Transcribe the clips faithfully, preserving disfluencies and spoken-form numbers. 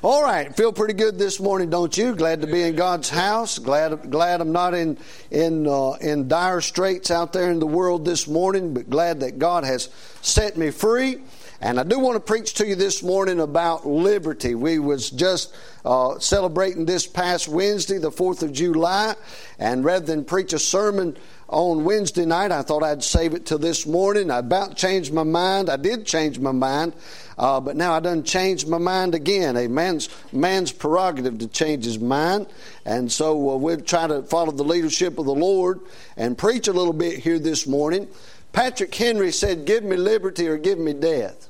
All right, feel pretty good this morning, don't you? Glad to be in God's house. Glad, glad I'm not in in uh, in dire straits out there in the world this morning, but glad that God has set me free. And I do want to preach to you this morning about liberty. We was just uh, celebrating this past Wednesday, the fourth of July, and rather than preach a sermon on Wednesday night, I thought I'd save it till this morning. I about changed my mind. I did change my mind, uh, but now I done changed my mind again. A man's man's prerogative to change his mind, and so uh, we'll try to follow the leadership of the Lord and preach a little bit here this morning. Patrick Henry said, "Give me liberty or give me death."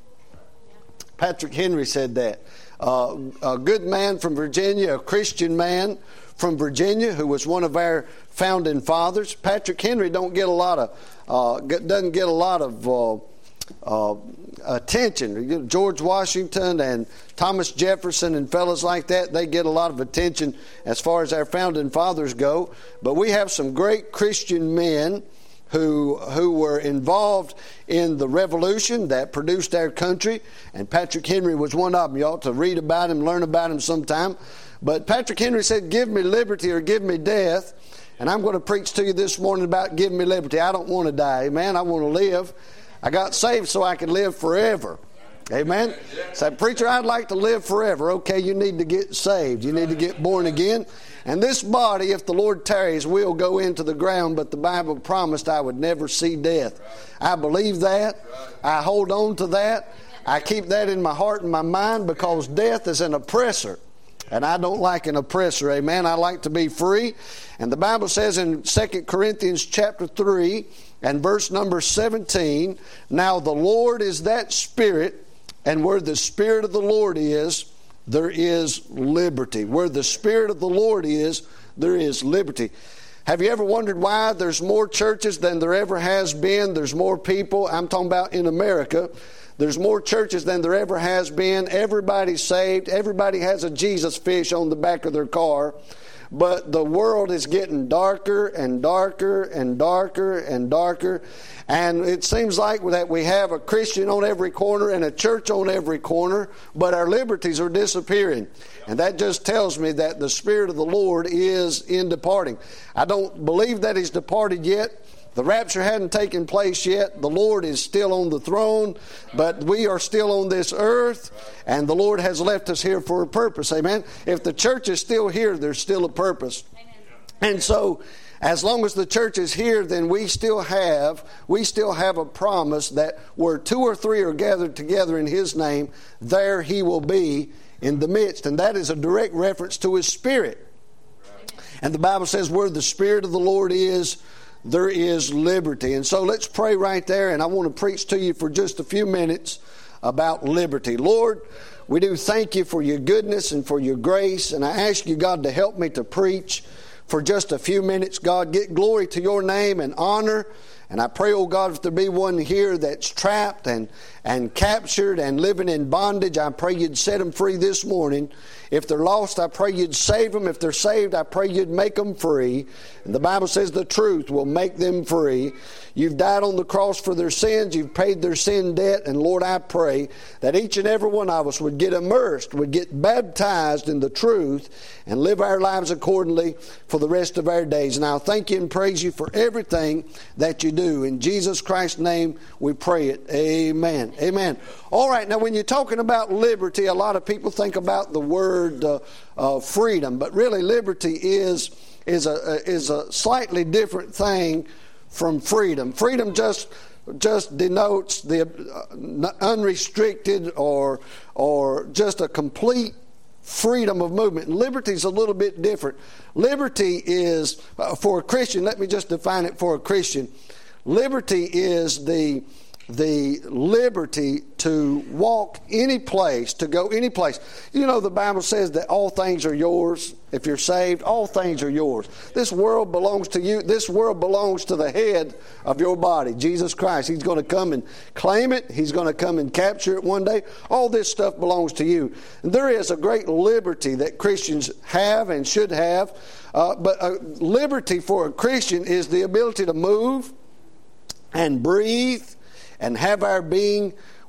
Patrick Henry said that. Uh, a good man from Virginia, a Christian man from Virginia who was one of our founding fathers. Patrick Henry don't get a lot of uh, doesn't get a lot of uh, uh, attention. George Washington and Thomas Jefferson and fellas like that, they get a lot of attention as far as our founding fathers go. But we have some great Christian men who who were involved in the revolution that produced our country, and Patrick Henry was one of them. You ought to read about him, learn about him sometime. But Patrick Henry said, "Give me liberty or give me death." And I'm going to preach to you this morning about giving me liberty. I don't want to die, amen. I want to live. I got saved so I can live forever. Amen. So, preacher, I'd like to live forever. Okay, you need to get saved. You need to get born again. And this body, if the Lord tarries, will go into the ground, but the Bible promised I would never see death. I believe that. I hold on to that. I keep that in my heart and my mind because death is an oppressor. And I don't like an oppressor, amen. I like to be free. And the Bible says in Second Corinthians chapter three and verse number seventeen, "Now the Lord is that Spirit, and where the Spirit of the Lord is, there is liberty." Where the Spirit of the Lord is, there is liberty. Have you ever wondered why there's more churches than there ever has been? There's more people. I'm talking about in America. There's more churches than there ever has been. Everybody's saved. Everybody has a Jesus fish on the back of their car. But the world is getting darker and darker and darker and darker. And it seems like that we have a Christian on every corner and a church on every corner, but our liberties are disappearing. And that just tells me that the Spirit of the Lord is in departing. I don't believe that He's departed yet. The rapture hadn't taken place yet. The Lord is still on the throne, but we are still on this earth, and the Lord has left us here for a purpose. Amen. If the church is still here, there's still a purpose. Amen. And so, as long as the church is here, then we still have we still have a promise that where two or three are gathered together in His name, there He will be in the midst. And that is a direct reference to His Spirit. And the Bible says, where the Spirit of the Lord is, there is liberty. And so let's pray right there, and I want to preach to you for just a few minutes about liberty. Lord, we do thank You for Your goodness and for Your grace, and I ask You, God, to help me to preach for just a few minutes. God, get glory to Your name and honor. And I pray, oh God, if there be one here that's trapped and, and captured and living in bondage, I pray You'd set them free this morning. If they're lost, I pray You'd save them. If they're saved, I pray You'd make them free. And the Bible says the truth will make them free. You've died on the cross for their sins. You've paid their sin debt. And Lord, I pray that each and every one of us would get immersed, would get baptized in the truth and live our lives accordingly for the rest of our days. And I'll thank You and praise You for everything that You do. In Jesus Christ's name we pray it. Amen. Amen. All right, now when you're talking about liberty, a lot of people think about the word uh, uh, freedom, but really liberty is is a is a slightly different thing from freedom. Freedom just just denotes the uh, unrestricted or or just a complete freedom of movement. Liberty is a little bit different. Liberty is, uh, for a Christian, let me just define it for a Christian. Liberty is the the liberty to walk any place, to go any place. You know, the Bible says that all things are yours. If you're saved, all things are yours. This world belongs to you. This world belongs to the head of your body, Jesus Christ. He's going to come and claim it. He's going to come and capture it one day. All this stuff belongs to you. And there is a great liberty that Christians have and should have. Uh, but uh, liberty for a Christian is the ability to move and breathe and have our being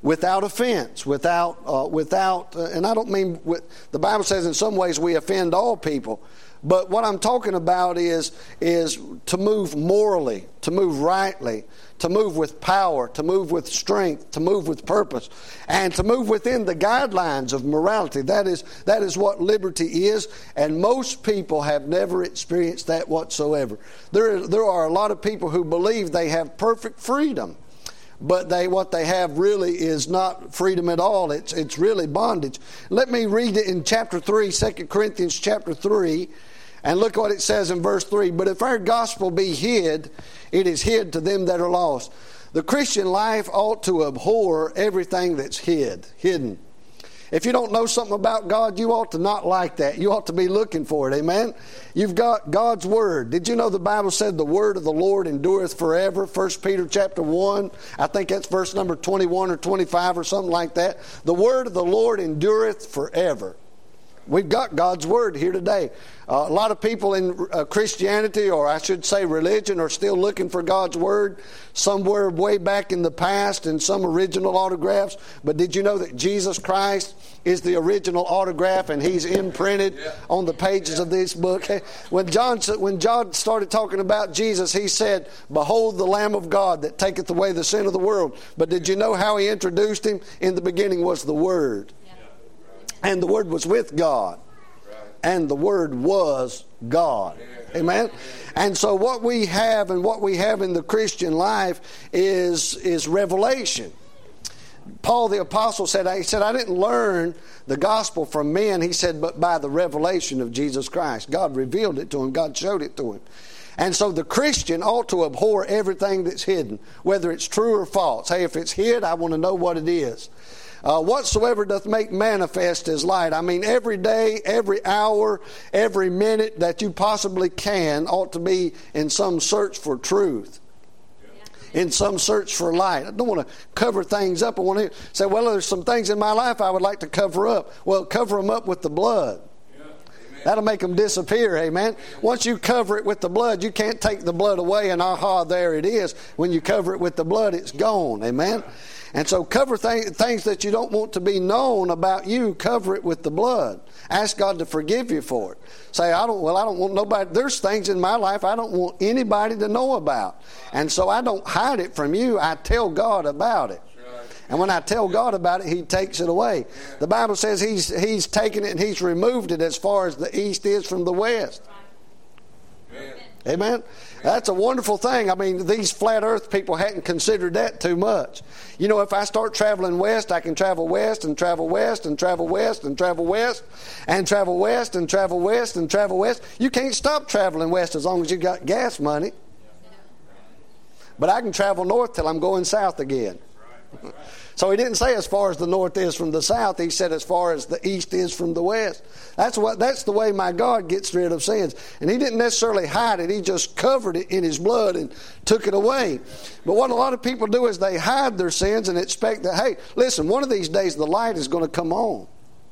without offense, without, uh, without, uh, and I don't mean, with, the Bible says in some ways we offend all people. But what I'm talking about is, is to move morally, to move rightly, to move with power, to move with strength, to move with purpose, and to move within the guidelines of morality. That is, that is what liberty is, and most people have never experienced that whatsoever. There, there are a lot of people who believe they have perfect freedom, but they what they have really is not freedom at all. It's, it's really bondage. Let me read it in chapter three, Second Corinthians chapter three, and look what it says in verse three. But if our gospel be hid, it is hid to them that are lost. The Christian life ought to abhor everything that's hid, hidden. If you don't know something about God, you ought to not like that. You ought to be looking for it, amen? You've got God's Word. Did you know the Bible said the Word of the Lord endureth forever? First Peter chapter one, I think that's verse number twenty-one or twenty-five or something like that. The Word of the Lord endureth forever. We've got God's Word here today. Uh, a lot of people in uh, Christianity, or I should say religion, are still looking for God's Word somewhere way back in the past in some original autographs. But did you know that Jesus Christ is the original autograph and He's imprinted yeah. on the pages yeah. of this book? When John, when John started talking about Jesus, he said, "Behold the Lamb of God that taketh away the sin of the world." But did you know how He introduced Him? In the beginning was the Word. And the Word was with God. And the Word was God. Amen? And so what we have and what we have in the Christian life is, is revelation. Paul the Apostle said, he said, I didn't learn the gospel from men. He said, but by the revelation of Jesus Christ. God revealed it to him. God showed it to him. And so the Christian ought to abhor everything that's hidden, whether it's true or false. Hey, if it's hid, I want to know what it is. Uh, whatsoever doth make manifest is light. I mean, every day, every hour, every minute that you possibly can ought to be in some search for truth. In some search for light. I don't want to cover things up. I want to say, well, there's some things in my life I would like to cover up. Well, cover them up with the blood. That'll make them disappear, amen. Once you cover it with the blood, you can't take the blood away and aha, there it is. When you cover it with the blood, it's gone, amen. And so cover th- things that you don't want to be known about you, cover it with the blood. Ask God to forgive you for it. Say, I don't, well, I don't want nobody, there's things in my life I don't want anybody to know about. And so I don't hide it from you, I tell God about it. And when I tell God about it, He takes it away. The Bible says He's He's taken it and He's removed it as far as the east is from the west. Amen. Amen? That's a wonderful thing. I mean, these flat earth people hadn't considered that too much. You know, if I start traveling west, I can travel west and travel west and travel west and travel west and travel west and travel west and travel west. You can't stop traveling west as long as you got gas money. But I can travel north till I'm going south again. So He didn't say as far as the north is from the south. He said as far as the east is from the west. That's what. That's the way my God gets rid of sins. And He didn't necessarily hide it. He just covered it in His blood and took it away. But what a lot of people do is they hide their sins and expect that, hey, listen, one of these days the light is going to come on.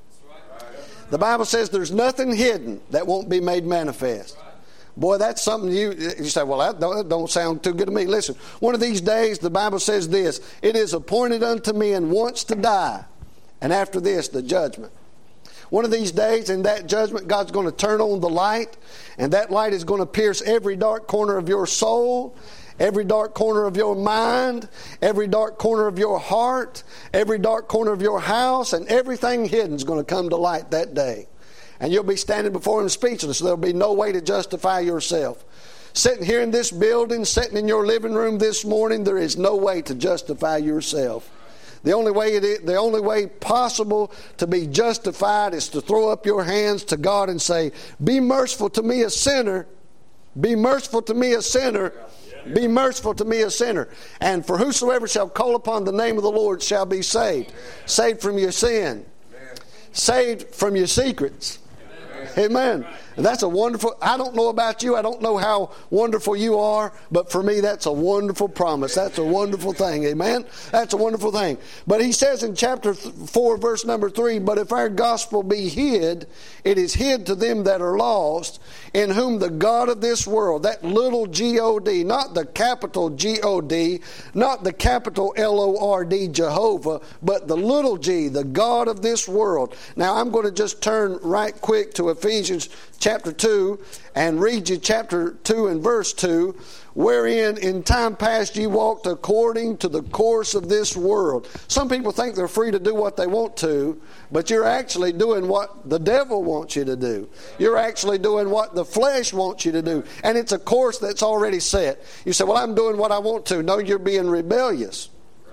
The Bible says there's nothing hidden that won't be made manifest. Boy, that's something you, you say, well, that don't, that don't sound too good to me. Listen, one of these days, the Bible says this, it is appointed unto men once to die, and after this, the judgment. One of these days, in that judgment, God's going to turn on the light, and that light is going to pierce every dark corner of your soul, every dark corner of your mind, every dark corner of your heart, every dark corner of your house, and everything hidden is going to come to light that day. And you'll be standing before Him speechless. There'll be no way to justify yourself. Sitting here in this building, sitting in your living room this morning, there is no way to justify yourself. The only way it is, the only way possible to be justified is to throw up your hands to God and say, "Be merciful to me, a sinner. Be merciful to me, a sinner. Be merciful to me, a sinner. And for whosoever shall call upon the name of the Lord shall be saved." Saved from your sin. Saved from your secrets. Amen. And that's a wonderful, I don't know about you, I don't know how wonderful you are, but for me that's a wonderful promise. That's a wonderful thing, amen? That's a wonderful thing. But he says in chapter four, verse number three, but if our gospel be hid, it is hid to them that are lost, in whom the God of this world, that little G O D, not the capital G O D, not the capital L O R D, Jehovah, but the little g, the God of this world. Now I'm going to just turn right quick to Ephesians chapter two and read you chapter two and verse two, wherein in time past ye walked according to the course of this world. Some people think they're free to do what they want to, but you're actually doing what the devil wants you to do. You're actually doing what the flesh wants you to do. And it's a course that's already set. You say, well, I'm doing what I want to. No, you're being rebellious.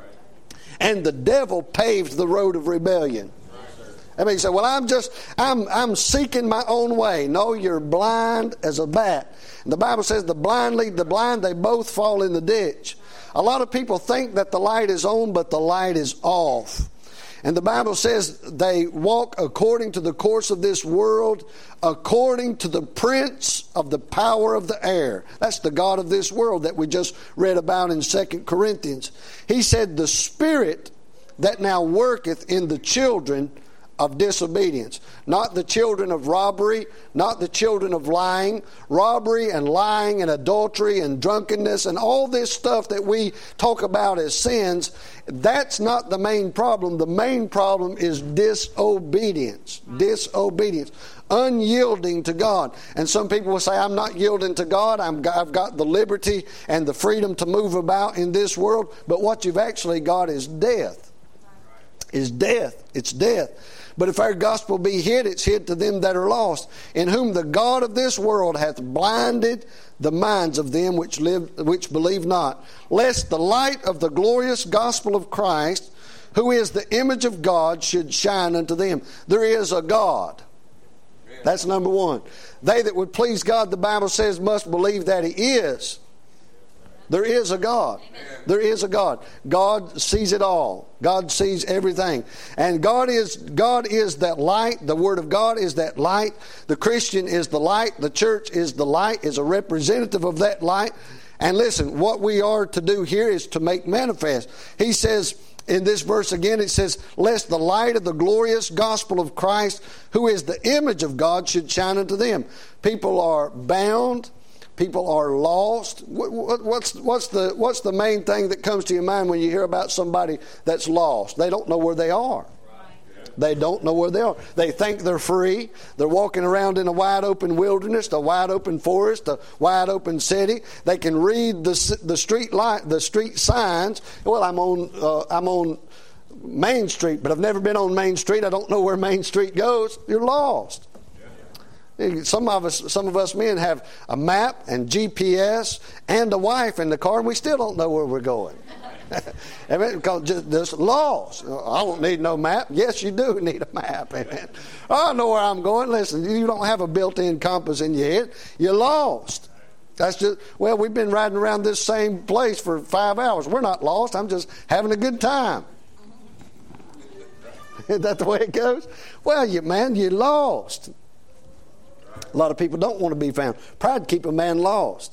And the devil paved the road of rebellion. I mean, you say, well, I'm just, I'm I'm seeking my own way. No, you're blind as a bat. And the Bible says the blind lead the blind, they both fall in the ditch. A lot of people think that the light is on, but the light is off. And the Bible says they walk according to the course of this world, according to the prince of the power of the air. That's the God of this world that we just read about in Second Corinthians. He said, the spirit that now worketh in the children of disobedience. Not the children of robbery, not the children of lying. Robbery and lying and adultery and drunkenness and all this stuff that we talk about as sins, that's not the main problem. The main problem is disobedience. Disobedience. Unyielding to God. And some people will say, I'm not yielding to God. I'm, I've got the liberty and the freedom to move about in this world. But what you've actually got is death. Is death. It's death. But if our gospel be hid, it's hid to them that are lost, in whom the God of this world hath blinded the minds of them which live, which believe not, lest the light of the glorious gospel of Christ, who is the image of God, should shine unto them. There is a God. That's number one. They that would please God, the Bible says, must believe that He is. There is a God. There is a God. God sees it all. God sees everything. And God is God is that light. The Word of God is that light. The Christian is the light. The church is the light, is a representative of that light. And listen, what we are to do here is to make manifest. He says in this verse again, it says, lest the light of the glorious gospel of Christ, who is the image of God, should shine unto them. People are bound. People are lost. What's, what's, the, what's the main thing that comes to your mind when you hear about somebody that's lost? They don't know where they are. They don't know where they are. They think they're free. They're walking around in a wide open wilderness, a wide open forest, a wide open city. They can read the the street light, the street signs. Well, I'm on uh, I'm on Main Street, but I've never been on Main Street. I don't know where Main Street goes. You're lost. Some of us, some of us men have a map and G P S and a wife in the car, and we still don't know where we're going. Because just, just lost. I don't need no map. Yes, you do need a map. Amen. I know where I'm going. Listen, you don't have a built-in compass in your head. You're lost. That's just, well, we've been riding around this same place for five hours. We're not lost. I'm just having a good time. Is that the way it goes? Well, you man, you're lost. A lot of people don't want to be found. Pride keep a man lost.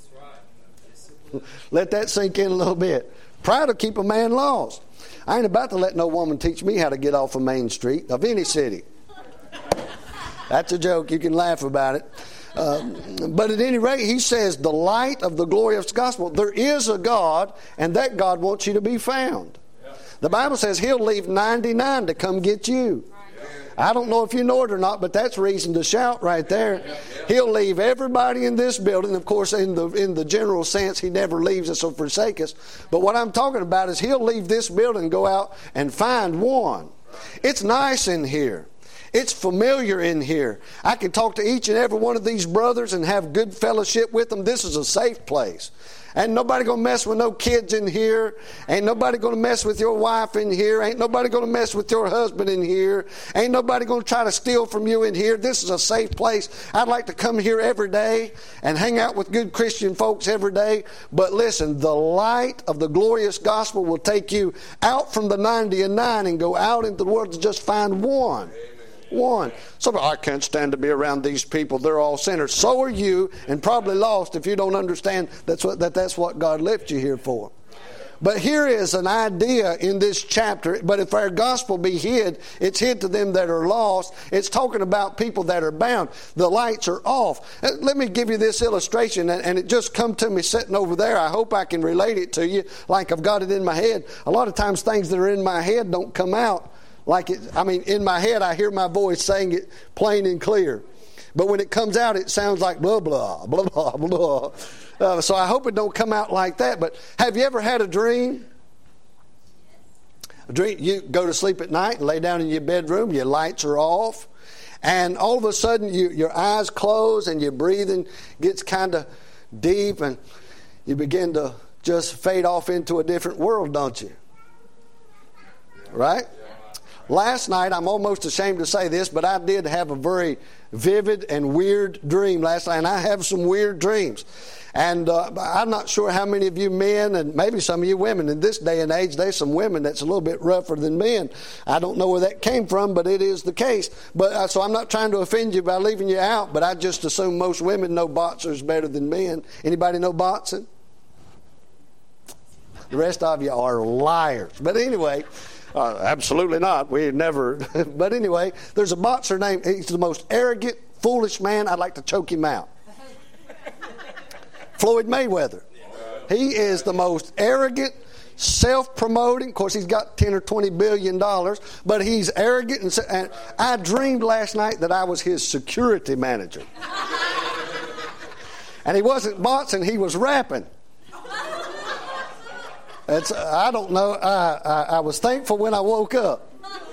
Let that sink in a little bit. Pride will keep a man lost. I ain't about to let no woman teach me how to get off of Main Street of any city. That's a joke. You can laugh about it. Uh, but at any rate, he says, the light of the glorious gospel. There is a God, and that God wants you to be found. The Bible says He'll leave ninety-nine to come get you. I don't know if you know it or not, but that's reason to shout right there. He'll leave everybody in this building. Of course, in the in the general sense, He never leaves us or forsakes us. But what I'm talking about is He'll leave this building and go out and find one. It's nice in here. It's familiar in here. I can talk to each and every one of these brothers and have good fellowship with them. This is a safe place. Ain't nobody going to mess with no kids in here. Ain't nobody going to mess with your wife in here. Ain't nobody going to mess with your husband in here. Ain't nobody going to try to steal from you in here. This is a safe place. I'd like to come here every day and hang out with good Christian folks every day. But listen, the light of the glorious gospel will take you out from the ninety and nine and go out into the world to just find one. One. So I can't stand to be around these people. They're all sinners. So are you, and probably lost if you don't understand that's what, that that's what God left you here for. But here is an idea in this chapter. But if our gospel be hid, it's hid to them that are lost. It's talking about people that are bound. The lights are off. Let me give you this illustration, and it just come to me sitting over there. I hope I can relate it to you like I've got it in my head. A lot of times things that are in my head don't come out like it. I mean, in my head I hear my voice saying it plain and clear. But when it comes out, it sounds like blah, blah, blah, blah, blah. Uh, so I hope it don't come out like that. But have you ever had a dream? A dream, you go to sleep at night and lay down in your bedroom, your lights are off, and all of a sudden you, your eyes close and your breathing gets kind of deep and you begin to just fade off into a different world, don't you? Right? Last night, I'm almost ashamed to say this, but I did have a very vivid and weird dream last night. And I have some weird dreams. And uh, I'm not sure how many of you men, and maybe some of you women, in this day and age, there's some women that's a little bit rougher than men. I don't know where that came from, but it is the case. But uh, so I'm not trying to offend you by leaving you out, but I just assume most women know boxers better than men. Anybody know boxing? The rest of you are liars. But anyway... Uh, absolutely not. We never. But anyway, there's a boxer named, he's the most arrogant, foolish man. I'd like to choke him out. Floyd Mayweather. He is the most arrogant, self-promoting. Of course, he's got ten or twenty billion dollars, but he's arrogant. And, and I dreamed last night that I was his security manager. And he wasn't boxing, he was rapping. It's, I don't know. I, I, I was thankful when I woke up.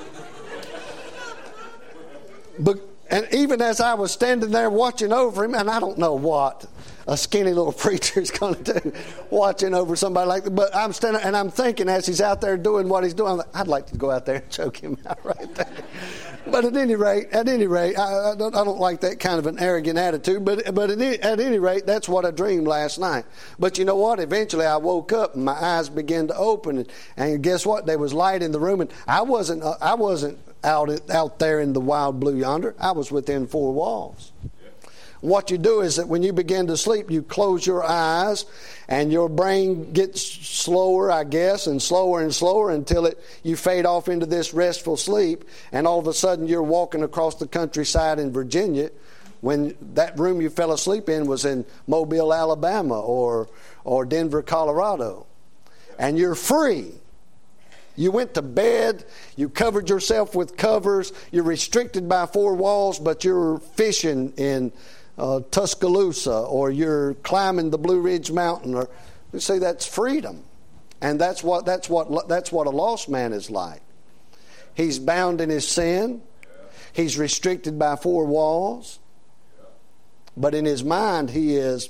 But and even as I was standing there watching over him, and I don't know what a skinny little preacher is going to do, watching over somebody like that. But I'm standing and I'm thinking as he's out there doing what he's doing, I'm like, I'd like to go out there and choke him out right there. But at any rate, at any rate, I, I, don't, I don't like that kind of an arrogant attitude. But but at any, at any rate, that's what I dreamed last night. But you know what? Eventually, I woke up and my eyes began to open, and, and guess what? There was light in the room, and I wasn't uh, I wasn't out out there in the wild blue yonder. I was within four walls. What you do is that when you begin to sleep, you close your eyes and your brain gets slower, I guess, and slower and slower until it you fade off into this restful sleep, and all of a sudden you're walking across the countryside in Virginia when that room you fell asleep in was in Mobile, Alabama, or or Denver, Colorado. And you're free. You went to bed, you covered yourself with covers, you're restricted by four walls, but you're fishing in Uh, Tuscaloosa, or you're climbing the Blue Ridge Mountain, or you see, that's freedom, and that's what that's what that's what a lost man is like. He's bound in his sin, he's restricted by four walls, but in his mind he is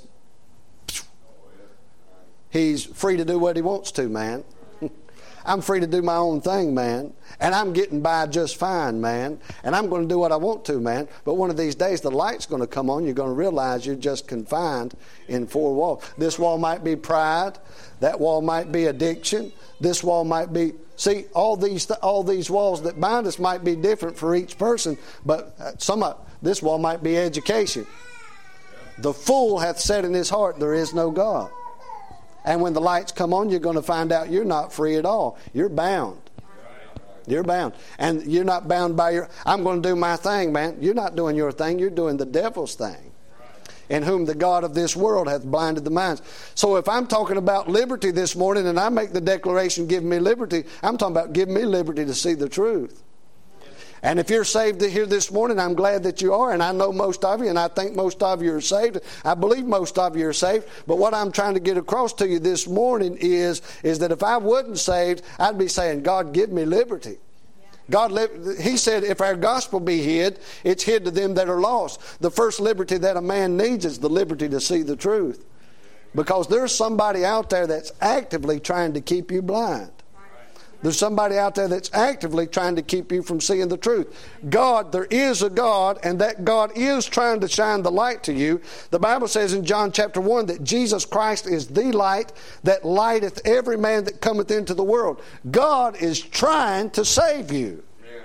he's free to do what he wants to, man. I'm free to do my own thing, man. And I'm getting by just fine, man. And I'm going to do what I want to, man. But one of these days, the light's going to come on. You're going to realize you're just confined in four walls. This wall might be pride. That wall might be addiction. This wall might be... See, all these all these walls that bind us might be different for each person. But some of this wall might be education. The fool hath said in his heart, there is no God. And when the lights come on, you're going to find out you're not free at all. You're bound. You're bound. And you're not bound by your, I'm going to do my thing, man. You're not doing your thing. You're doing the devil's thing. In whom the God of this world hath blinded the minds. So if I'm talking about liberty this morning and I make the declaration, give me liberty, I'm talking about give me liberty to see the truth. And if you're saved here this morning, I'm glad that you are. And I know most of you, and I think most of you are saved. I believe most of you are saved. But what I'm trying to get across to you this morning is, is that if I wasn't saved, I'd be saying, God, give me liberty. God, He said, if our gospel be hid, it's hid to them that are lost. The first liberty that a man needs is the liberty to see the truth. Because there's somebody out there that's actively trying to keep you blind. There's somebody out there that's actively trying to keep you from seeing the truth. God, there is a God, and that God is trying to shine the light to you. The Bible says in John chapter one that Jesus Christ is the light that lighteth every man that cometh into the world. God is trying to save you.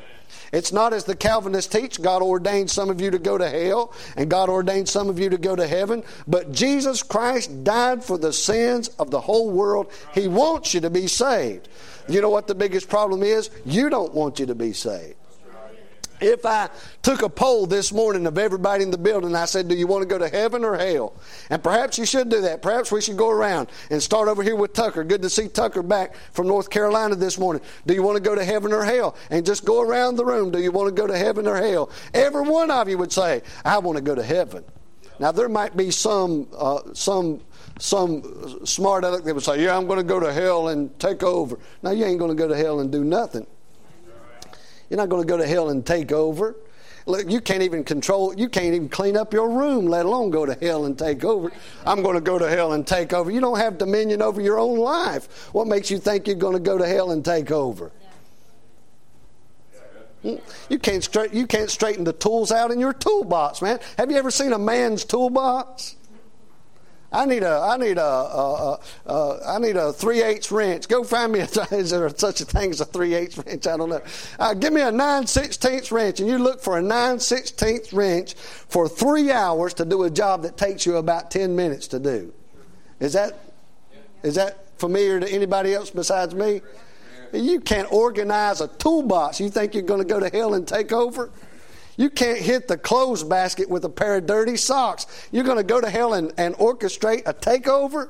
It's not as the Calvinists teach, God ordained some of you to go to hell, and God ordained some of you to go to heaven. But Jesus Christ died for the sins of the whole world. He wants you to be saved. You know what the biggest problem is? You don't want you to be saved. If I took a poll this morning of everybody in the building and I said, do you want to go to heaven or hell? And perhaps you should do that. Perhaps we should go around and start over here with Tucker. Good to see Tucker back from North Carolina this morning. Do you want to go to heaven or hell? And just go around the room. Do you want to go to heaven or hell? Every one of you would say, I want to go to heaven. Now there might be some uh, some some smart aleck that would say, yeah, I'm going to go to hell and take over. No, you ain't going to go to hell and do nothing. You're not going to go to hell and take over. Look, you can't even control, you can't even clean up your room, let alone go to hell and take over. I'm going to go to hell and take over. You don't have dominion over your own life. What makes you think you're going to go to hell and take over? You can't straight, you can't straighten the tools out in your toolbox, man. Have you ever seen a man's toolbox? I need a, I need a, a, a, a I need a three eighths wrench. Go find me a, is there such a thing as a three eighths wrench? I don't know. Uh, give me a nine sixteenths wrench, and you look for a nine sixteenths wrench for three hours to do a job that takes you about ten minutes to do. Is that, is that familiar to anybody else besides me? You can't organize a toolbox. You think you're going to go to hell and take over? You can't hit the clothes basket with a pair of dirty socks. You're going to go to hell and, and orchestrate a takeover?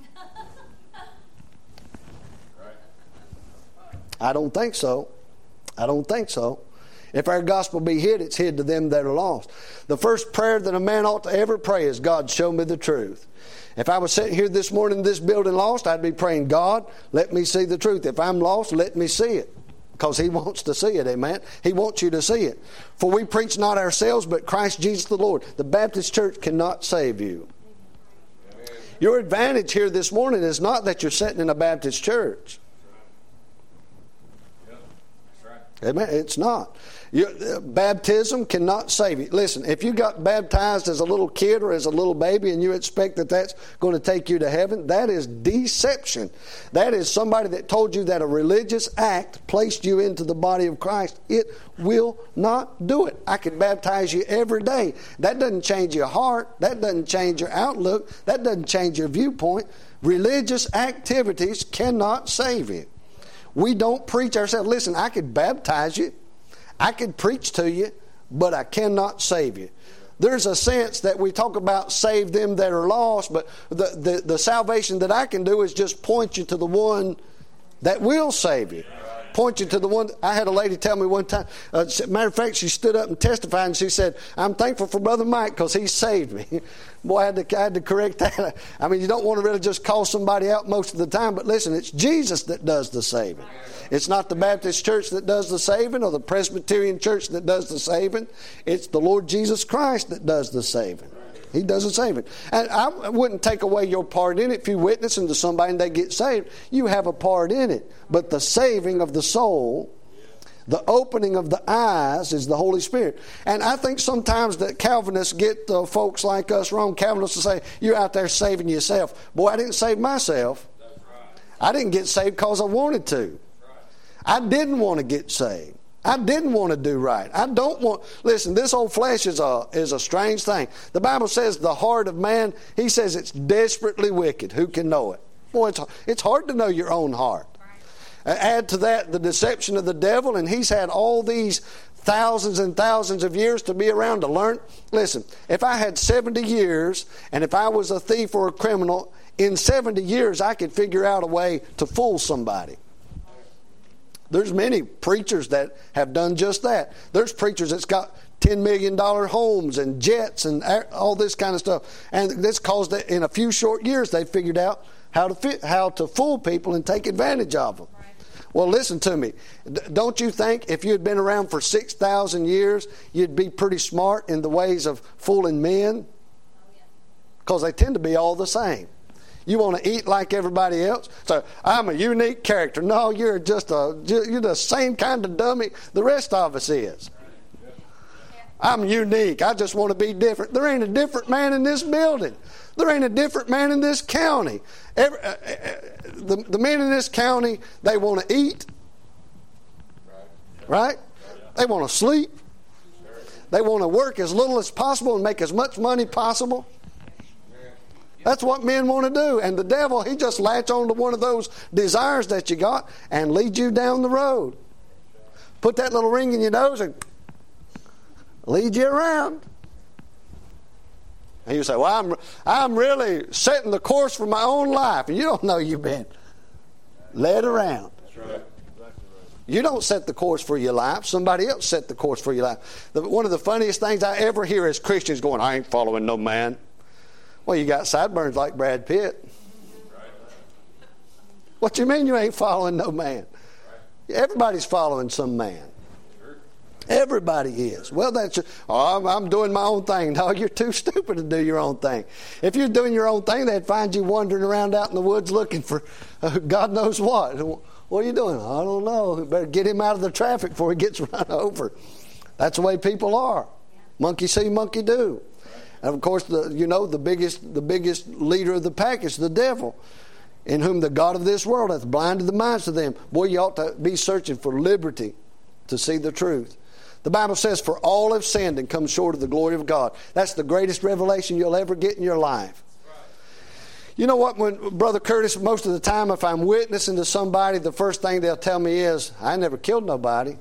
I don't think so. I don't think so. If our gospel be hid, it's hid to them that are lost. The first prayer that a man ought to ever pray is, God, show me the truth. If I was sitting here this morning in this building lost, I'd be praying, God, let me see the truth. If I'm lost, let me see it. Because He wants to see it, amen? He wants you to see it. For we preach not ourselves, but Christ Jesus the Lord. The Baptist church cannot save you. Amen. Your advantage here this morning is not that you're sitting in a Baptist church. Yep. That's right. Amen? It's not. You, uh, baptism cannot save you. Listen, if you got baptized as a little kid or as a little baby and you expect that that's going to take you to heaven, that is deception. That is somebody that told you that a religious act placed you into the body of Christ. It will not do it. I could baptize you every day. That doesn't change your heart. That doesn't change your outlook. That doesn't change your viewpoint. Religious activities cannot save you. We don't preach ourselves. Listen, I could baptize you. I could preach to you, but I cannot save you. There's a sense that we talk about save them that are lost, but the, the, the salvation that I can do is just point you to the one that will save you. Point you to the one. I had a lady tell me one time, uh, matter of fact, she stood up and testified and she said, I'm thankful for Brother Mike because he saved me. Boy, I had, to, I had to correct that. I mean, you don't want to really just call somebody out most of the time, but listen, it's Jesus that does the saving. It's not the Baptist church that does the saving or the Presbyterian church that does the saving. It's the Lord Jesus Christ that does the saving. He doesn't save it. And I wouldn't take away your part in it. If you witness to somebody and they get saved, you have a part in it. But the saving of the soul, the opening of the eyes is the Holy Spirit. And I think sometimes that Calvinists get uh, folks like us wrong. Calvinists will say, you're out there saving yourself. Boy, I didn't save myself. That's right. I didn't get saved because I wanted to. Right. I didn't want to get saved. I didn't want to do right. I don't want... Listen, this old flesh is a is a strange thing. The Bible says the heart of man, he says it's desperately wicked. Who can know it? Boy, it's, it's hard to know your own heart. Uh, add to that the deception of the devil, and he's had all these thousands and thousands of years to be around to learn. Listen, if I had seventy years, and if I was a thief or a criminal, in seventy years I could figure out a way to fool somebody. There's many preachers that have done just that. There's preachers that's got ten million dollars homes and jets and all this kind of stuff. And that's caused that in a few short years they figured out how to fit, how to fool people and take advantage of them. Right. Well, listen to me. Don't you think if you had been around for six thousand years, you'd be pretty smart in the ways of fooling men? Because they tend to be all the same. You want to eat like everybody else? So I'm a unique character. No, you're just a you're the same kind of dummy the rest of us is. I'm unique. I just want to be different. There ain't a different man in this building. There ain't a different man in this county. Every, uh, uh, the, the men in this county, they want to eat. Right? They want to sleep. They want to work as little as possible and make as much money possible. That's what men want to do. And the devil, he just latch on to one of those desires that you got and lead you down the road. Put that little ring in your nose and lead you around. And you say, well, I'm, I'm really setting the course for my own life. And you don't know you've been led around. That's right. You don't set the course for your life. Somebody else set the course for your life. The, one of the funniest things I ever hear is Christians going, I ain't following no man. Well, you got sideburns like Brad Pitt. What you mean you ain't following no man? Everybody's following some man. Everybody is. Well, that's oh, I'm, I'm doing my own thing. No, you're too stupid to do your own thing. If you're doing your own thing, they'd find you wandering around out in the woods looking for uh, God knows what. What are you doing? I don't know. You better get him out of the traffic before he gets run over. That's the way people are. Monkey see, monkey do. And of course, the, you know, the biggest, the biggest leader of the pack is the devil, in whom the God of this world hath blinded the minds of them. Boy, you ought to be searching for liberty to see the truth. The Bible says, for all have sinned and come short of the glory of God. That's the greatest revelation you'll ever get in your life. You know what, when Brother Curtis, most of the time if I'm witnessing to somebody, the first thing they'll tell me is, I never killed nobody.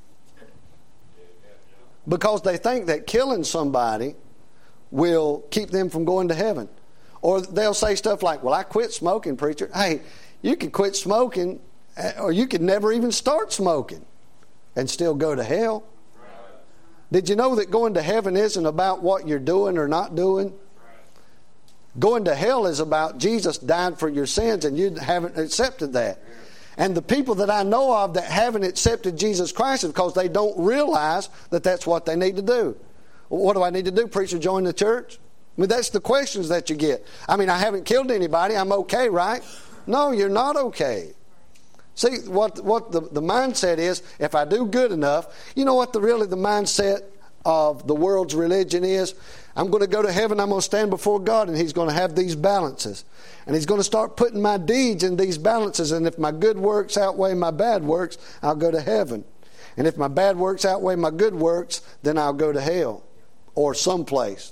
Because they think that killing somebody will keep them from going to heaven. Or they'll say stuff like, well, I quit smoking, preacher. Hey, you could quit smoking, or you could never even start smoking and still go to hell. Did you know that going to heaven isn't about what you're doing or not doing? Going to hell is about Jesus died for your sins and you haven't accepted that. And the people that I know of that haven't accepted Jesus Christ is because they don't realize that that's what they need to do. What do I need to do, preacher? Join the church? I mean, that's the questions that you get. I mean, I haven't killed anybody. I'm okay, right? No, you're not okay. See, what what the, the mindset is, if I do good enough, you know what the really the mindset of the world's religion is? I'm going to go to heaven, I'm going to stand before God, and He's going to have these balances. And He's going to start putting my deeds in these balances, and if my good works outweigh my bad works, I'll go to heaven. And if my bad works outweigh my good works, then I'll go to hell or someplace.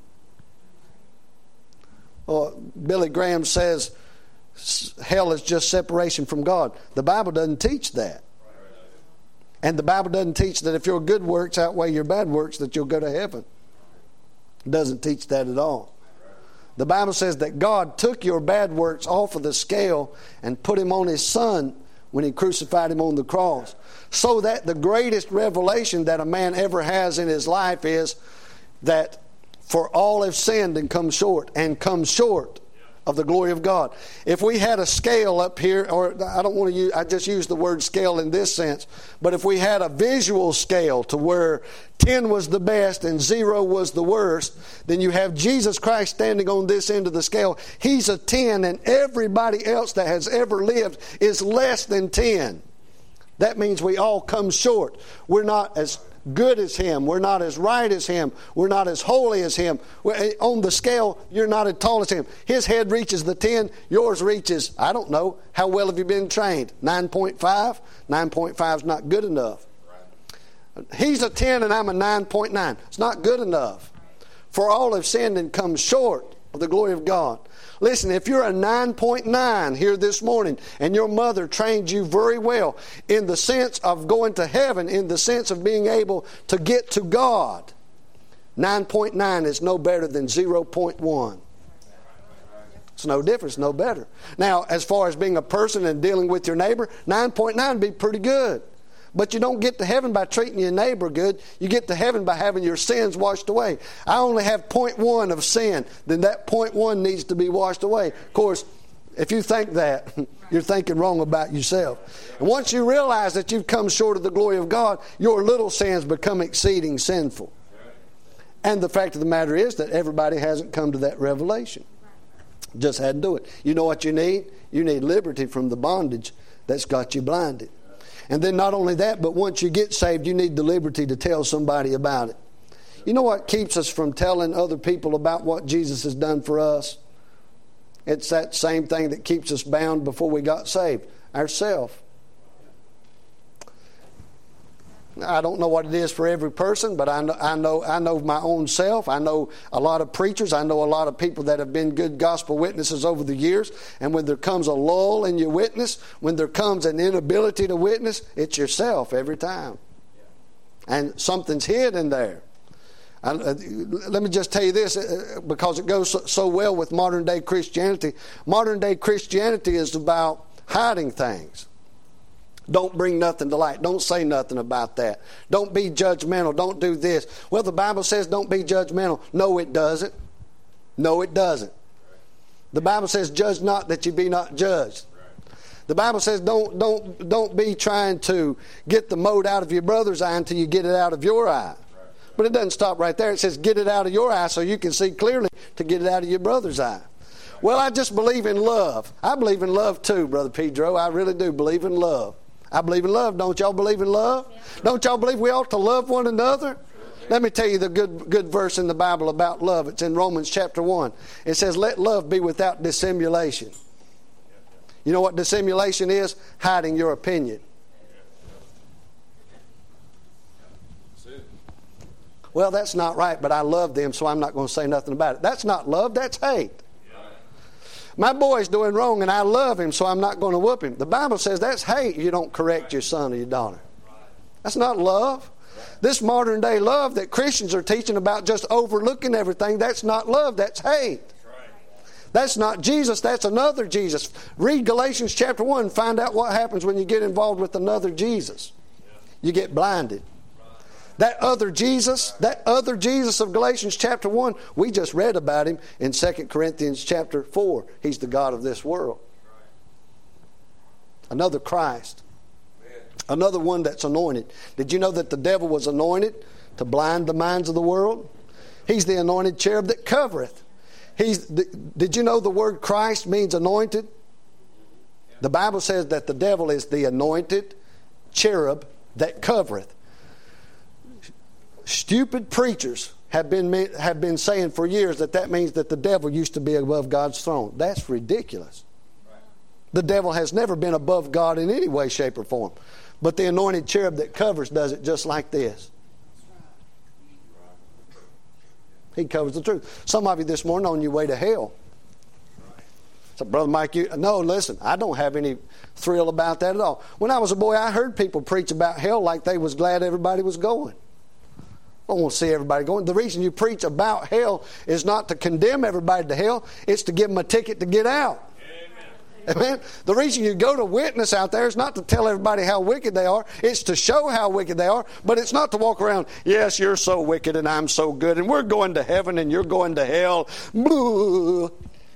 Well, Billy Graham says hell is just separation from God. The Bible doesn't teach that. And the Bible doesn't teach that if your good works outweigh your bad works, that you'll go to heaven. It doesn't teach that at all. The Bible says that God took your bad works off of the scale and put Him on His Son when He crucified Him on the cross. So that the greatest revelation that a man ever has in his life is that for all have sinned and come short, and come short of the glory of God. If we had a scale up here, or I don't want to use, I just use the word scale in this sense, but if we had a visual scale to where ten was the best and zero was the worst, then you have Jesus Christ standing on this end of the scale. He's a ten, and everybody else that has ever lived is less than ten. That means we all come short. We're not as good as Him. We're not as right as Him. We're not as holy as Him. On the scale, you're not as tall as Him. His head reaches the ten. Yours reaches, I don't know, how well have you been trained? nine point five? nine point five is not good enough. He's a ten and I'm a nine point nine. It's not good enough. For all have sinned and come short of the glory of God. Listen, if you're a nine point nine here this morning and your mother trained you very well in the sense of going to heaven, in the sense of being able to get to God, nine point nine is no better than zero point one. It's no difference, no better. Now, as far as being a person and dealing with your neighbor, nine point nine would be pretty good. But you don't get to heaven by treating your neighbor good. You get to heaven by having your sins washed away. I only have point one of sin. Then that point one needs to be washed away. Of course, if you think that, you're thinking wrong about yourself. And once you realize that you've come short of the glory of God, your little sins become exceeding sinful. And the fact of the matter is that everybody hasn't come to that revelation. Just hadn't do it. You know what you need? You need liberty from the bondage that's got you blinded. And then not only that, but once you get saved, you need the liberty to tell somebody about it. You know what keeps us from telling other people about what Jesus has done for us? It's that same thing that keeps us bound before we got saved. Ourself. I don't know what it is for every person, but I know, I know I know my own self. I know a lot of preachers. I know a lot of people that have been good gospel witnesses over the years. And when there comes a lull in your witness, when there comes an inability to witness, it's yourself every time. And something's hid in there. I, uh, let me just tell you this, uh, because it goes so, so well with modern day Christianity. Modern day Christianity is about hiding things. Don't bring nothing to light. Don't say nothing about that. Don't be judgmental. Don't do this. Well, the Bible says don't be judgmental. No, it doesn't. No, it doesn't. The Bible says judge not that you be not judged. The Bible says don't don't don't be trying to get the mote out of your brother's eye until you get it out of your eye. But it doesn't stop right there. It says get it out of your eye so you can see clearly to get it out of your brother's eye. Well, I just believe in love. I believe in love too, Brother Pedro. I really do believe in love. I believe in love. Don't y'all believe in love? Yeah. Don't y'all believe we ought to love one another? Let me tell you the good good verse in the Bible about love. It's in Romans chapter one. It says, let love be without dissimulation. You know what dissimulation is? Hiding your opinion. Well, that's not right, but I love them, so I'm not going to say nothing about it. That's not love, that's hate. My boy's doing wrong and I love him, so I'm not going to whoop him. The Bible says that's hate. You don't correct your son or your daughter. That's not love. This modern day love that Christians are teaching about just overlooking everything, that's not love, that's hate. That's not Jesus, that's another Jesus. Read Galatians chapter one and find out what happens when you get involved with another Jesus. You get blinded. That other Jesus, that other Jesus of Galatians chapter one, we just read about him in Second Corinthians chapter four. He's the God of this world. Another Christ. Another one that's anointed. Did you know that the devil was anointed to blind the minds of the world? He's the anointed cherub that covereth. He's the, did you know the word Christ means anointed? The Bible says that the devil is the anointed cherub that covereth. Stupid preachers have been have been saying for years that that means that the devil used to be above God's throne. That's ridiculous. The devil has never been above God in any way, shape, or form. But the anointed cherub that covers does it just like this. He covers the truth. Some of you this morning on your way to hell. So, Brother Mike, you, no, listen, I don't have any thrill about that at all. When I was a boy, I heard people preach about hell like they was glad everybody was going. I don't want to see everybody going. The reason you preach about hell is not to condemn everybody to hell. It's to give them a ticket to get out. Amen. Amen. The reason you go to witness out there is not to tell everybody how wicked they are. It's to show how wicked they are. But it's not to walk around, yes, you're so wicked and I'm so good and we're going to heaven and you're going to hell. Boo.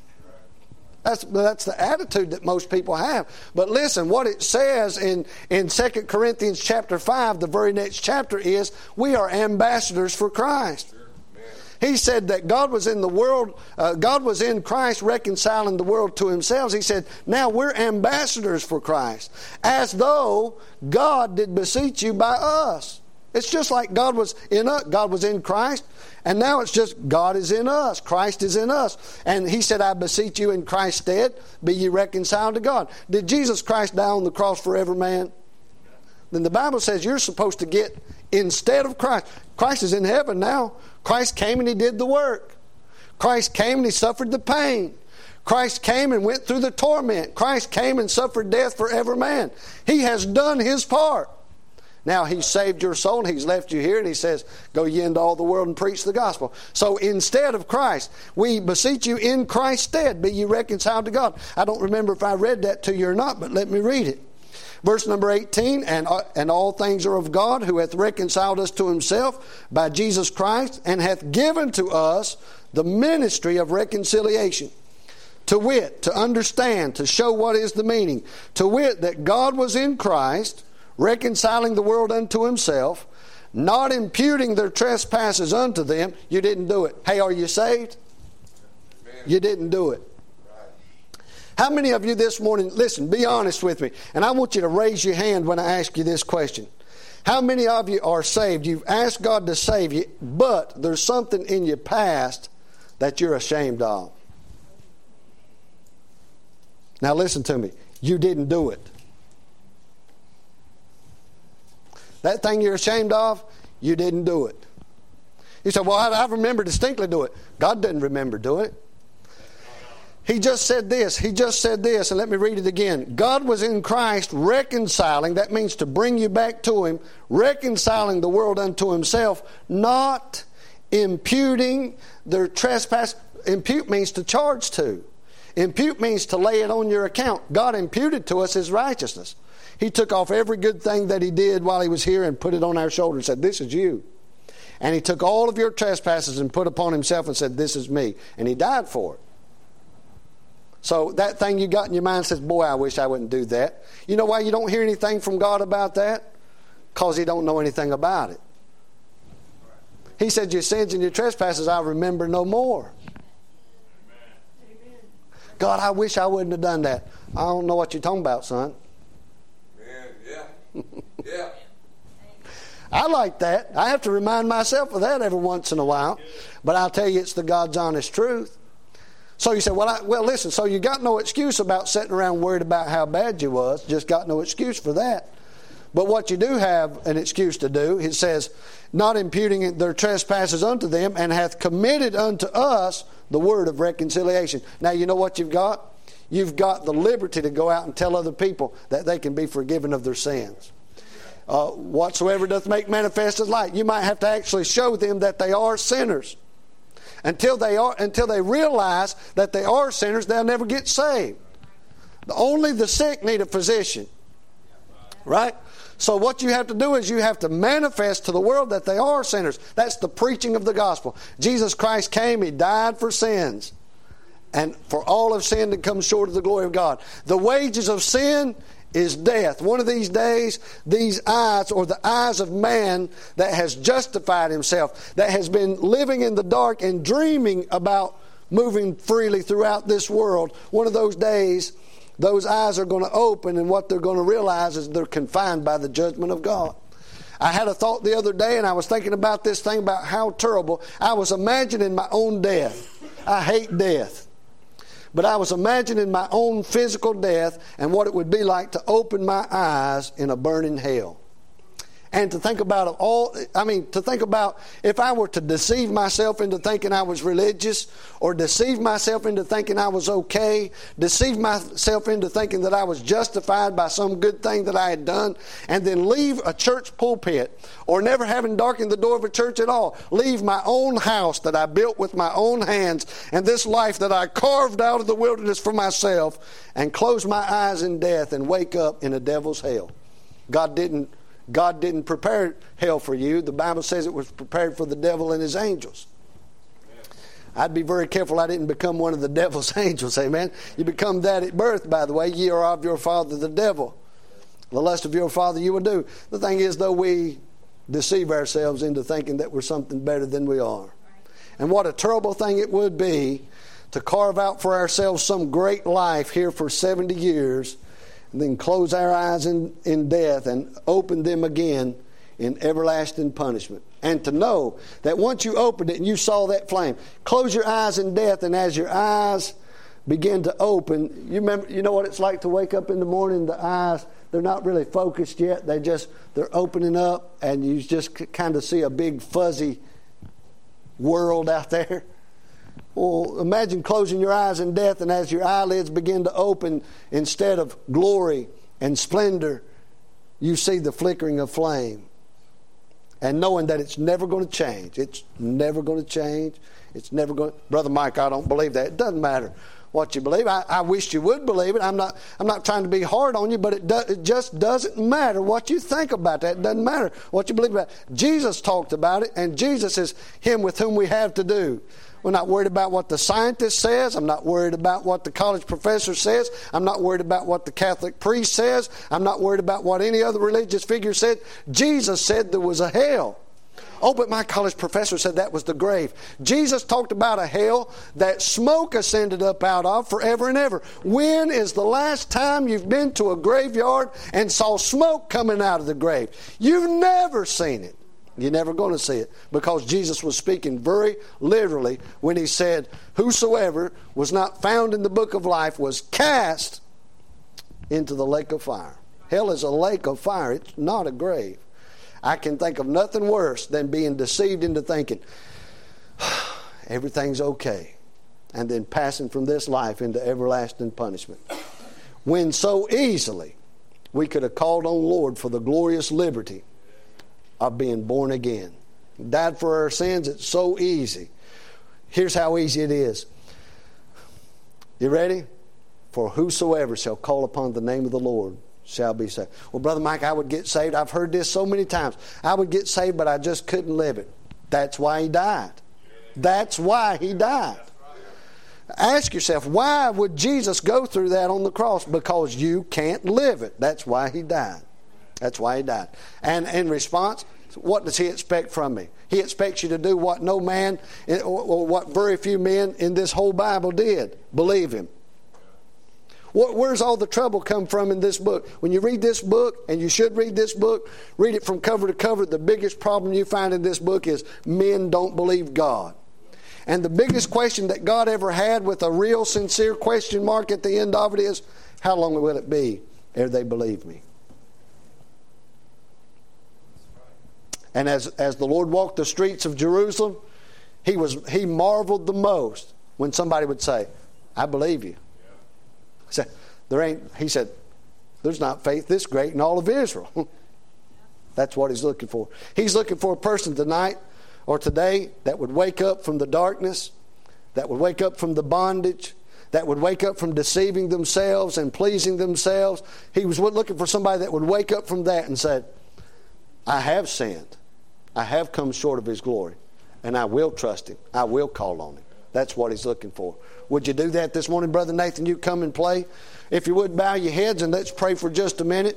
That's, that's the attitude that most people have. But listen, what it says in, in Second Corinthians chapter five, the very next chapter, is we are ambassadors for Christ. He said that God was in the world, uh, God was in Christ reconciling the world to himself. He said, now we're ambassadors for Christ, as though God did beseech you by us. It's just like God was in us, God was in Christ, and now it's just God is in us, Christ is in us. And he said, I beseech you in Christ's stead, be ye reconciled to God. Did Jesus Christ die on the cross for every man? Then the Bible says you're supposed to get instead of Christ. Christ is in heaven now. Christ came and he did the work. Christ came and he suffered the pain. Christ came and went through the torment. Christ came and suffered death for every man. He has done his part. Now he's saved your soul and he's left you here and he says, go ye into all the world and preach the gospel. So instead of Christ, we beseech you in Christ's stead, be ye reconciled to God. I don't remember if I read that to you or not, but let me read it. Verse number eighteen, and, uh, and all things are of God, who hath reconciled us to himself by Jesus Christ, and hath given to us the ministry of reconciliation. To wit, to understand, to show what is the meaning. To wit, that God was in Christ, reconciling the world unto himself, not imputing their trespasses unto them. You didn't do it. Hey, are you saved? Amen. You didn't do it. How many of you this morning, listen, be honest with me, and I want you to raise your hand when I ask you this question. How many of you are saved? You've asked God to save you, but there's something in your past that you're ashamed of. Now listen to me. You didn't do it. That thing you're ashamed of, you didn't do it. You say, well, I, I remember distinctly doing it. God didn't remember doing it. He just said this. He just said this, and let me read it again. God was in Christ reconciling, that means to bring you back to Him, reconciling the world unto Himself, not imputing their trespass. Impute means to charge to. Impute means to lay it on your account. God imputed to us His righteousness. He took off every good thing that He did while He was here and put it on our shoulders and said, this is you. And He took all of your trespasses and put upon Himself and said, this is me. And He died for it. So that thing you got in your mind says, boy, I wish I wouldn't do that. You know why you don't hear anything from God about that? Because He don't know anything about it. He said, your sins and your trespasses I remember no more. Amen. God, I wish I wouldn't have done that. I don't know what you're talking about, son. Man, yeah. Yeah. I like that. I have to remind myself of that every once in a while. But I'll tell you, it's the God's honest truth. So you say, well, I, well, listen, so you got no excuse about sitting around worried about how bad you was. Just got no excuse for that. But what you do have an excuse to do, it says, not imputing their trespasses unto them, and hath committed unto us the word of reconciliation. Now, you know what you've got? You've got the liberty to go out and tell other people that they can be forgiven of their sins. Uh, whatsoever doth make manifest is light. You might have to actually show them that they are sinners. Until they are, until they realize that they are sinners, they'll never get saved. Only the sick need a physician. Right? So what you have to do is you have to manifest to the world that they are sinners. That's the preaching of the gospel. Jesus Christ came, He died for sins. And for all of sin that comes short of the glory of God. The wages of sin is death. One of these days, these eyes, or the eyes of man that has justified himself, that has been living in the dark and dreaming about moving freely throughout this world, one of those days, those eyes are going to open, and what they're going to realize is they're confined by the judgment of God. I had a thought the other day, and I was thinking about this thing about how terrible. I was imagining my own death. I hate death. But I was imagining my own physical death and what it would be like to open my eyes in a burning hell. And to think about it all, I mean, to think about if I were to deceive myself into thinking I was religious, or deceive myself into thinking I was okay, deceive myself into thinking that I was justified by some good thing that I had done, and then leave a church pulpit, or never having darkened the door of a church at all, leave my own house that I built with my own hands, and this life that I carved out of the wilderness for myself, and close my eyes in death and wake up in a devil's hell. God didn't God didn't prepare hell for you. The Bible says it was prepared for the devil and his angels. I'd be very careful I didn't become one of the devil's angels. Amen. You become that at birth, by the way. Ye are of your father the devil. The lust of your father you will do. The thing is, though, we deceive ourselves into thinking that we're something better than we are. And what a terrible thing it would be to carve out for ourselves some great life here for seventy years, and then close our eyes in, in death and open them again in everlasting punishment. And to know that once you opened it and you saw that flame, close your eyes in death, and as your eyes begin to open, you remember, you know what it's like to wake up in the morning, the eyes, they're not really focused yet. They just, they're opening up, and you just kind of see a big fuzzy world out there. Well, imagine closing your eyes in death, and as your eyelids begin to open, instead of glory and splendor, you see the flickering of flame. And knowing that it's never going to change. It's never going to change. It's never going to... Brother Mike, I don't believe that. It doesn't matter what you believe. I, I wish you would believe it. I'm not I'm not trying to be hard on you, but it, do, it just doesn't matter what you think about that. It doesn't matter what you believe about it. Jesus talked about it, and Jesus is Him with whom we have to do. We're not worried about what the scientist says. I'm not worried about what the college professor says. I'm not worried about what the Catholic priest says. I'm not worried about what any other religious figure said. Jesus said there was a hell. Oh, but my college professor said that was the grave. Jesus talked about a hell that smoke ascended up out of forever and ever. When is the last time you've been to a graveyard and saw smoke coming out of the grave? You've never seen it. You're never going to see it, because Jesus was speaking very literally when He said, whosoever was not found in the book of life was cast into the lake of fire. Hell is a lake of fire. It's not a grave. I can think of nothing worse than being deceived into thinking everything's okay, and then passing from this life into everlasting punishment. When so easily we could have called on the Lord for the glorious liberty of being born again. He died for our sins. It's so easy. Here's how easy it is. You ready? For whosoever shall call upon the name of the Lord shall be saved. Well, Brother Mike, I would get saved. I've heard this so many times. I would get saved, but I just couldn't live it. That's why He died. That's why He died. Ask yourself, why would Jesus go through that on the cross? Because you can't live it. That's why He died. That's why He died. And in response, what does He expect from me? He expects you to do what no man, or what very few men in this whole Bible did. Believe Him. Where's all the trouble come from in this book? When you read this book, and you should read this book, read it from cover to cover, the biggest problem you find in this book is men don't believe God. And the biggest question that God ever had, with a real sincere question mark at the end of it, is, how long will it be ere they believe me? And as, as the Lord walked the streets of Jerusalem, he was he marveled the most when somebody would say, I believe you. He said, there ain't, he said, there's not faith this great in all of Israel. That's what He's looking for. He's looking for a person tonight or today that would wake up from the darkness, that would wake up from the bondage, that would wake up from deceiving themselves and pleasing themselves. He was looking for somebody that would wake up from that and said, I have sinned. I have come short of His glory, and I will trust Him. I will call on Him. That's what He's looking for. Would you do that this morning, Brother Nathan? You come and play. If you would, bow your heads and let's pray for just a minute.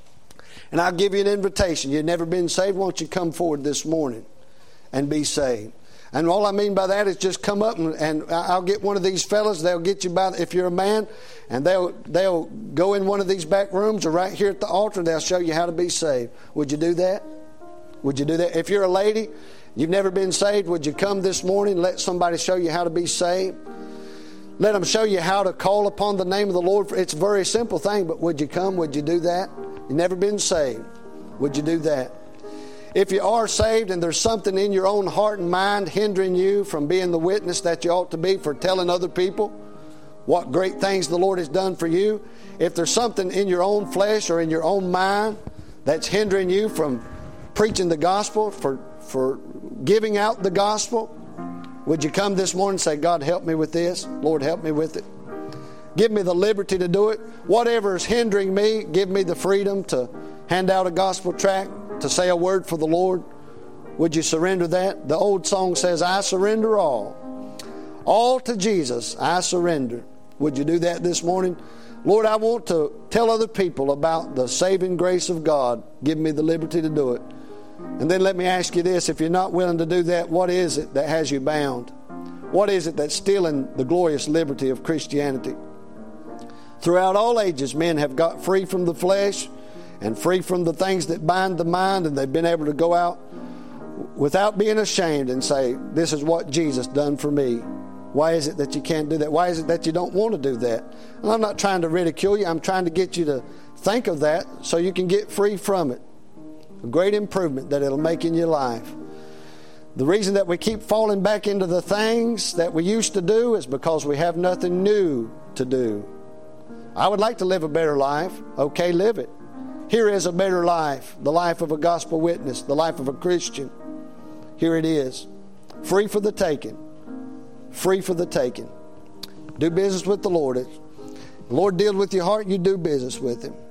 And I'll give you an invitation. You've never been saved. Won't you come forward this morning and be saved? And all I mean by that is just come up and, and I'll get one of these fellas. They'll get you by, if you're a man, and they'll they'll go in one of these back rooms or right here at the altar. They'll show you how to be saved. Would you do that? Would you do that? If you're a lady, you've never been saved, would you come this morning and let somebody show you how to be saved? Let them show you how to call upon the name of the Lord. It's a very simple thing, but would you come? Would you do that? You've never been saved. Would you do that? If you are saved and there's something in your own heart and mind hindering you from being the witness that you ought to be for telling other people what great things the Lord has done for you, if there's something in your own flesh or in your own mind that's hindering you from preaching the gospel, for, for giving out the gospel, would you come this morning and say, God, help me with this. Lord, help me with it. Give me the liberty to do it. Whatever is hindering me, give me the freedom to hand out a gospel tract, to say a word for the Lord. Would you surrender that? The old song says, I surrender all. All to Jesus, I surrender. Would you do that this morning? Lord, I want to tell other people about the saving grace of God. Give me the liberty to do it. And then let me ask you this. If you're not willing to do that, what is it that has you bound? What is it that's stealing the glorious liberty of Christianity? Throughout all ages, men have got free from the flesh and free from the things that bind the mind, and they've been able to go out without being ashamed and say, this is what Jesus done for me. Why is it that you can't do that? Why is it that you don't want to do that? And I'm not trying to ridicule you. I'm trying to get you to think of that so you can get free from it. A great improvement that it'll make in your life. The reason that we keep falling back into the things that we used to do is because we have nothing new to do. I would like to live a better life. Okay, live it. Here is a better life, the life of a gospel witness, the life of a Christian. Here it is. Free for the taking. Free for the taking. Do business with the Lord. The Lord deals with your heart, you do business with Him.